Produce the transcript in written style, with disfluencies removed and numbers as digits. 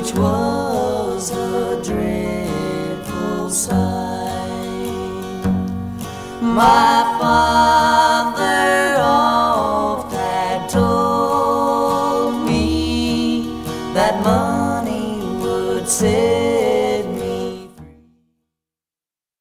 which was a dreadful sight. My father oft had told me that